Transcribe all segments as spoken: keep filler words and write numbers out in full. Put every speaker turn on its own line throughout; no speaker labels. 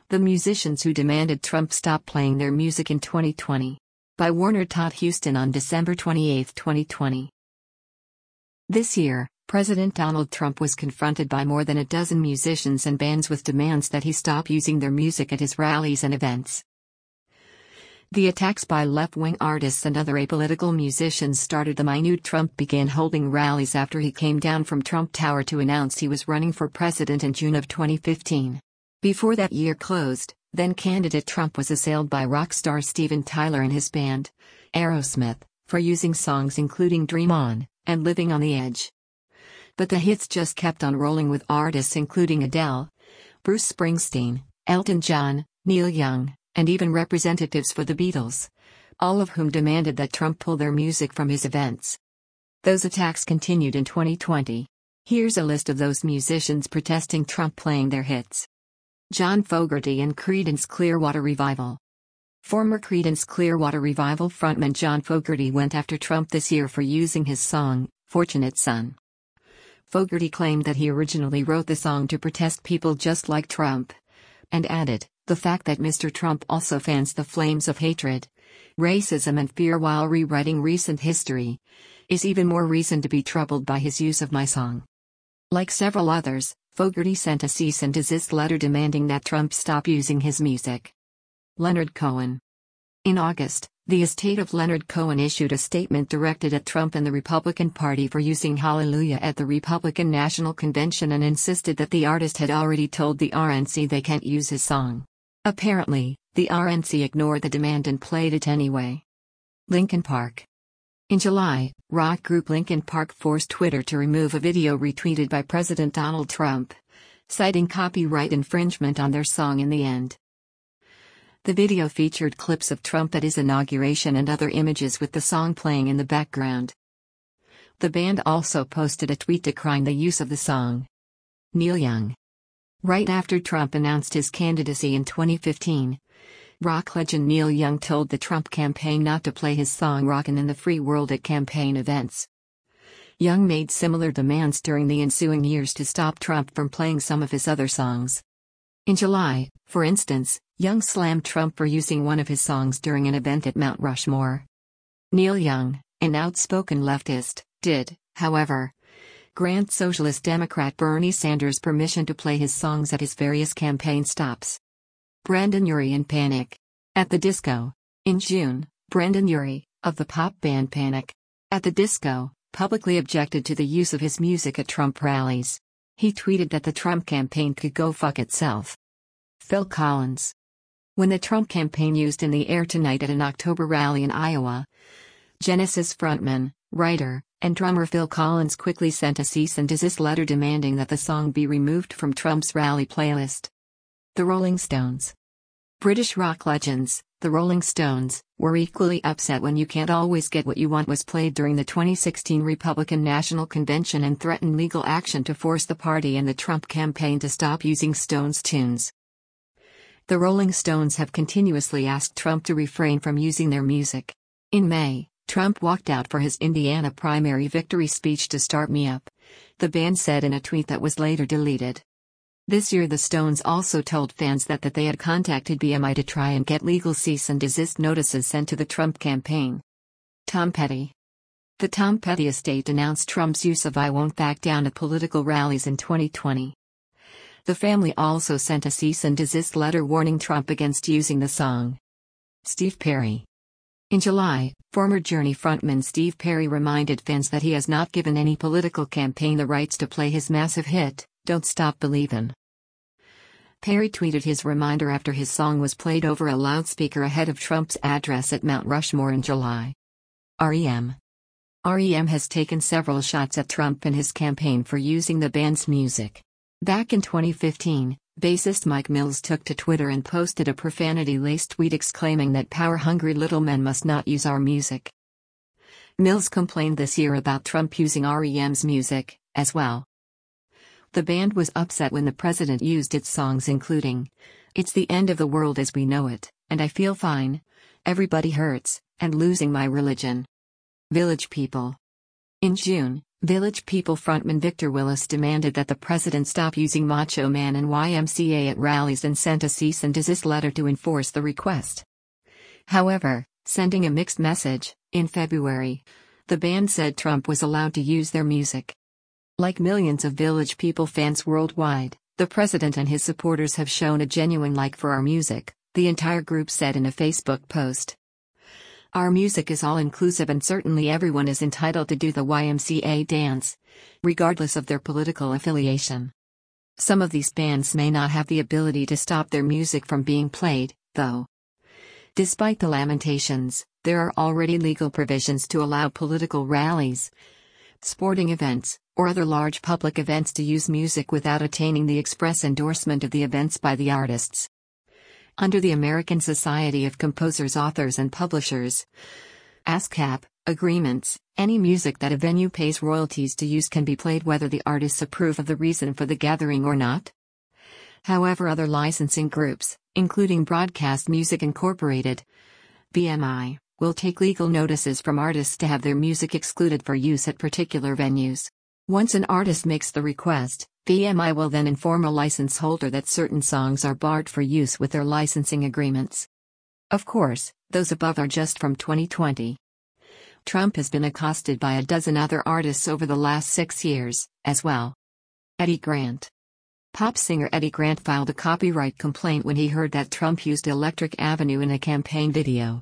The Musicians Who Demanded Trump Stop Playing Their Music in twenty twenty. By Warner Todd Huston on December twenty-eighth, twenty twenty. This year, President Donald Trump was confronted by more than a dozen musicians and bands with demands that he stop using their music at his rallies and events. The attacks by left-wing artists and other apolitical musicians started the minute Trump began holding rallies after he came down from Trump Tower to announce he was running for president in June of twenty fifteen. Before that year closed, then-candidate Trump was assailed by rock star Steven Tyler and his band, Aerosmith, for using songs including Dream On and Living on the Edge. But the hits just kept on rolling with artists including Adele, Bruce Springsteen, Elton John, Neil Young, and even representatives for the Beatles, all of whom demanded that Trump pull their music from his events. Those attacks continued in twenty twenty. Here's a list of those musicians protesting Trump playing their hits. John Fogerty and Creedence Clearwater Revival. Former Creedence Clearwater Revival frontman John Fogerty went after Trump this year for using his song, Fortunate Son. Fogerty claimed that he originally wrote the song to protest people just like Trump. And added, the fact that Mister Trump also fans the flames of hatred, racism and fear while rewriting recent history, is even more reason to be troubled by his use of my song. Like several others, Fogerty sent a cease and desist letter demanding that Trump stop using his music. Leonard Cohen. In August, the estate of Leonard Cohen issued a statement directed at Trump and the Republican Party for using Hallelujah at the Republican National Convention and insisted that the artist had already told the R N C they can't use his song. Apparently, the R N C ignored the demand and played it anyway. Linkin Park. In July, rock group Linkin Park forced Twitter to remove a video retweeted by President Donald Trump, citing copyright infringement on their song In the End. The video featured clips of Trump at his inauguration and other images with the song playing in the background. The band also posted a tweet decrying the use of the song. Neil Young. Right after Trump announced his candidacy in twenty fifteen, rock legend Neil Young told the Trump campaign not to play his song Rockin' in the Free World at campaign events. Young made similar demands during the ensuing years to stop Trump from playing some of his other songs. In July, for instance, Young slammed Trump for using one of his songs during an event at Mount Rushmore. Neil Young, an outspoken leftist, did, however, grant Socialist Democrat Bernie Sanders permission to play his songs at his various campaign stops. Brendon Urie and Panic. At the Disco. In June, Brendon Urie, of the pop band Panic, at the Disco, publicly objected to the use of his music at Trump rallies. He tweeted that the Trump campaign could go fuck itself. Phil Collins. When the Trump campaign used In the Air Tonight at an October rally in Iowa, Genesis frontman, writer, and drummer Phil Collins quickly sent a cease and desist letter demanding that the song be removed from Trump's rally playlist. The Rolling Stones. British rock legends, the Rolling Stones, were equally upset when You Can't Always Get What You Want was played during the twenty sixteen Republican National Convention and threatened legal action to force the party and the Trump campaign to stop using Stones tunes. The Rolling Stones have continuously asked Trump to refrain from using their music. In May, Trump walked out for his Indiana primary victory speech to Start Me Up, the band said in a tweet that was later deleted. This year the Stones also told fans that, that they had contacted B M I to try and get legal cease and desist notices sent to the Trump campaign. Tom Petty. The Tom Petty estate announced Trump's use of I Won't Back Down at political rallies in twenty twenty. The family also sent a cease and desist letter warning Trump against using the song. Steve Perry. In July, former Journey frontman Steve Perry reminded fans that he has not given any political campaign the rights to play his massive hit, Don't Stop Believin'. Perry tweeted his reminder after his song was played over a loudspeaker ahead of Trump's address at Mount Rushmore in July. R E M. R E M has taken several shots at Trump and his campaign for using the band's music. Back in twenty fifteen, bassist Mike Mills took to Twitter and posted a profanity-laced tweet exclaiming that power-hungry little men must not use our music. Mills complained this year about Trump using R E M's music, as well. The band was upset when the president used its songs including It's the End of the World as We Know It, and I Feel Fine, Everybody Hurts, and Losing My Religion. Village People. In June, Village People frontman Victor Willis demanded that the president stop using Macho Man and Y M C A at rallies and sent a cease and desist letter to enforce the request. However, sending a mixed message, in February, the band said Trump was allowed to use their music. Like millions of Village People fans worldwide, the president and his supporters have shown a genuine like for our music, the entire group said in a Facebook post. Our music is all-inclusive and certainly everyone is entitled to do the Y M C A dance, regardless of their political affiliation. Some of these bands may not have the ability to stop their music from being played, though. Despite the lamentations, there are already legal provisions to allow political rallies, sporting events, or other large public events to use music without attaining the express endorsement of the events by the artists. Under the American Society of Composers, Authors and Publishers (ASCAP) agreements, any music that a venue pays royalties to use can be played whether the artists approve of the reason for the gathering or not. However, other licensing groups, including Broadcast Music Incorporated (B M I), will take legal notices from artists to have their music excluded for use at particular venues. Once an artist makes the request, B M I will then inform a license holder that certain songs are barred for use with their licensing agreements. Of course, those above are just from twenty twenty. Trump has been accosted by a dozen other artists over the last six years, as well. Eddie Grant. Pop singer Eddie Grant filed a copyright complaint when he heard that Trump used Electric Avenue in a campaign video.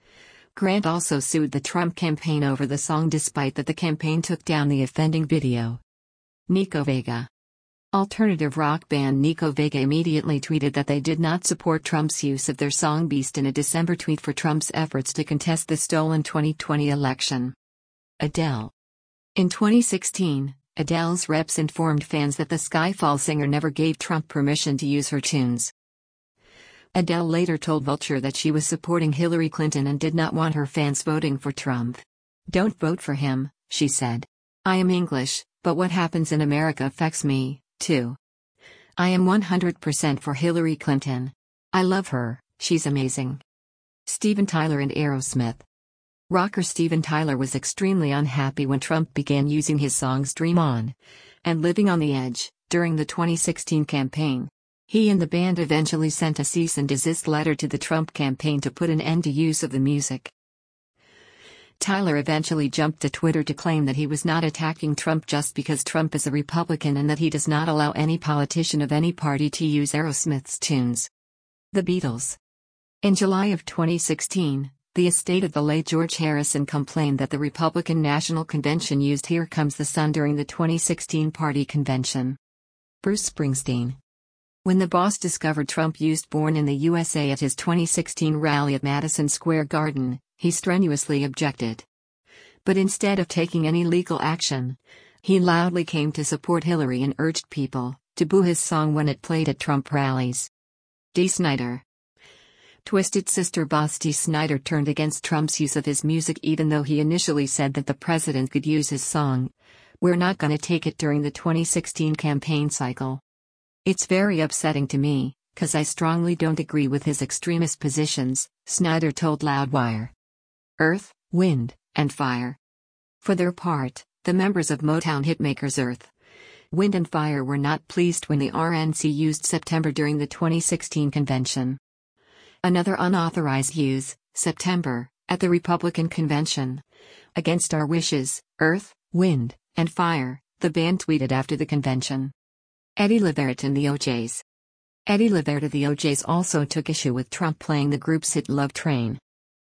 Grant also sued the Trump campaign over the song despite that the campaign took down the offending video. Nico Vega. Alternative rock band Nico Vega immediately tweeted that they did not support Trump's use of their song Beast in a December tweet for Trump's efforts to contest the stolen twenty twenty election. Adele. In twenty sixteen, Adele's reps informed fans that the Skyfall singer never gave Trump permission to use her tunes. Adele later told Vulture that she was supporting Hillary Clinton and did not want her fans voting for Trump. "Don't vote for him," she said. "I am English, but what happens in America affects me, too. I am one hundred percent for Hillary Clinton. I love her, she's amazing." Steven Tyler and Aerosmith. Rocker Steven Tyler was extremely unhappy when Trump began using his songs Dream On and Living on the Edge during the twenty sixteen campaign. He and the band eventually sent a cease and desist letter to the Trump campaign to put an end to use of the music. Tyler eventually jumped to Twitter to claim that he was not attacking Trump just because Trump is a Republican and that he does not allow any politician of any party to use Aerosmith's tunes. The Beatles. In July of twenty sixteen, the estate of the late George Harrison complained that the Republican National Convention used Here Comes the Sun during the twenty sixteen party convention. Bruce Springsteen. When the Boss discovered Trump used Born in the U S A at his twenty sixteen rally at Madison Square Garden, he strenuously objected. But instead of taking any legal action, he loudly came to support Hillary and urged people to boo his song when it played at Trump rallies. Dee Snider. Twisted Sister boss Dee Snider turned against Trump's use of his music even though he initially said that the president could use his song. "We're not gonna take it during the twenty sixteen campaign cycle. It's very upsetting to me, 'cause I strongly don't agree with his extremist positions," Snider told Loudwire. Earth, Wind, and Fire. For their part, the members of Motown hitmakers Earth, Wind and Fire were not pleased when the R N C used September during the twenty sixteen convention. Another unauthorized use, September, at the Republican convention. "Against our wishes, Earth, Wind, and Fire," the band tweeted after the convention. Eddie Levert and the O Js. Eddie Levert of the O Js also took issue with Trump playing the group's hit Love Train.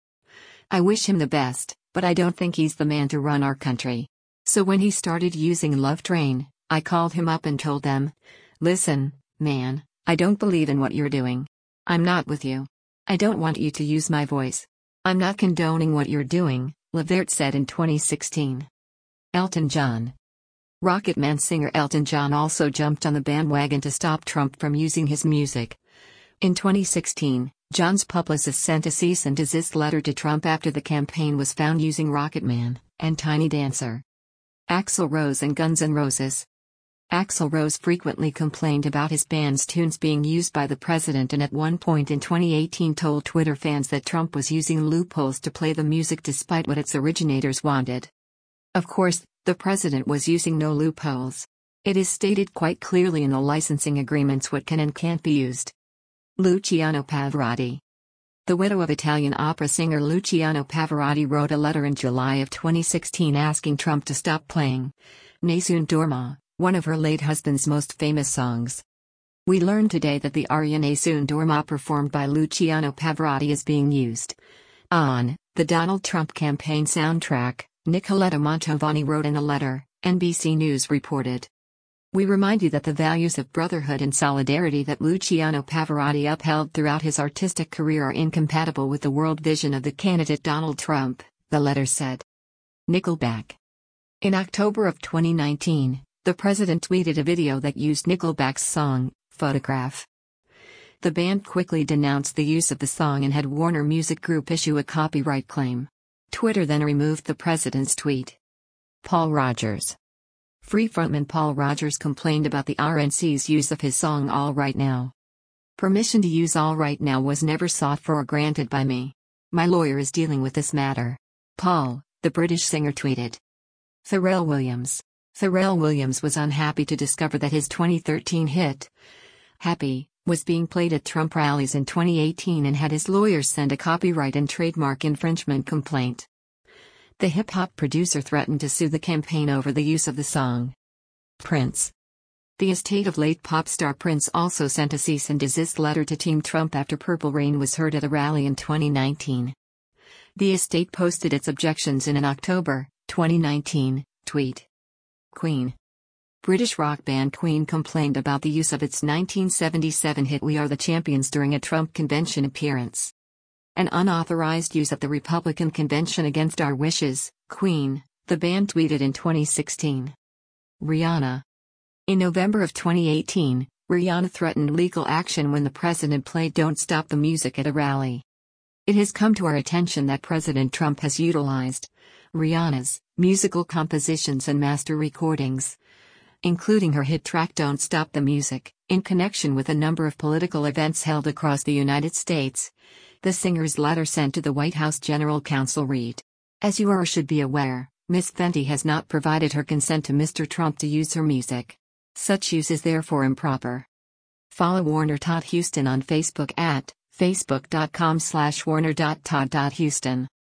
"I wish him the best, but I don't think he's the man to run our country. So when he started using Love Train, I called him up and told them, 'Listen, man, I don't believe in what you're doing. I'm not with you. I don't want you to use my voice. I'm not condoning what you're doing,' Levert said in twenty sixteen. Elton John. Rocket Man singer Elton John also jumped on the bandwagon to stop Trump from using his music. In twenty sixteen, John's publicist sent a cease and desist letter to Trump after the campaign was found using Rocket Man and Tiny Dancer. Axl Rose and Guns N' Roses. Axl Rose frequently complained about his band's tunes being used by the president and at one point in twenty eighteen told Twitter fans that Trump was using loopholes to play the music despite what its originators wanted. Of course, The president was using no loopholes. It is stated quite clearly in the licensing agreements what can and can't be used. Luciano Pavarotti. The widow of Italian opera singer Luciano Pavarotti wrote a letter in July of twenty sixteen asking Trump to stop playing Nessun Dorma, one of her late husband's most famous songs. We learned today that the aria Nessun Dorma performed by Luciano Pavarotti is being used on the Donald Trump campaign soundtrack, Nicoletta Mantovani wrote in a letter, N B C News reported. We remind you that the values of brotherhood and solidarity that Luciano Pavarotti upheld throughout his artistic career are incompatible with the world vision of the candidate Donald Trump, the letter said. Nickelback. In October of twenty nineteen, the president tweeted a video that used Nickelback's song, Photograph. The band quickly denounced the use of the song and had Warner Music Group issue a copyright claim. Twitter then removed the president's tweet. Paul Rogers. Free frontman Paul Rogers complained about the R N C's use of his song All Right Now. Permission to use All Right Now was never sought for or granted by me. My lawyer is dealing with this matter. Paul, the British singer tweeted. Pharrell Williams. Pharrell Williams was unhappy to discover that his twenty thirteen hit, Happy, was being played at Trump rallies in twenty eighteen and had his lawyers send a copyright and trademark infringement complaint. The hip-hop producer threatened to sue the campaign over the use of the song. Prince. The estate of late pop star Prince also sent a cease and desist letter to Team Trump after Purple Rain was heard at a rally in twenty nineteen. The estate posted its objections in an October twenty nineteen tweet. Queen. British rock band Queen complained about the use of its nineteen seventy-seven hit We Are the Champions during a Trump convention appearance. An unauthorized use at the Republican convention against our wishes, Queen, the band tweeted in twenty sixteen. Rihanna. In November of twenty eighteen, Rihanna threatened legal action when the president played Don't Stop the Music at a rally. It has come to our attention that President Trump has utilized Rihanna's musical compositions and master recordings, including her hit track Don't Stop the Music, in connection with a number of political events held across the United States. The singer's letter sent to the White House General Counsel read. As you are or should be aware, Miss Fenty has not provided her consent to Mister Trump to use her music. Such use is therefore improper. Follow Warner Todd Houston on Facebook at facebook dot com slash warner dot todd dot houston.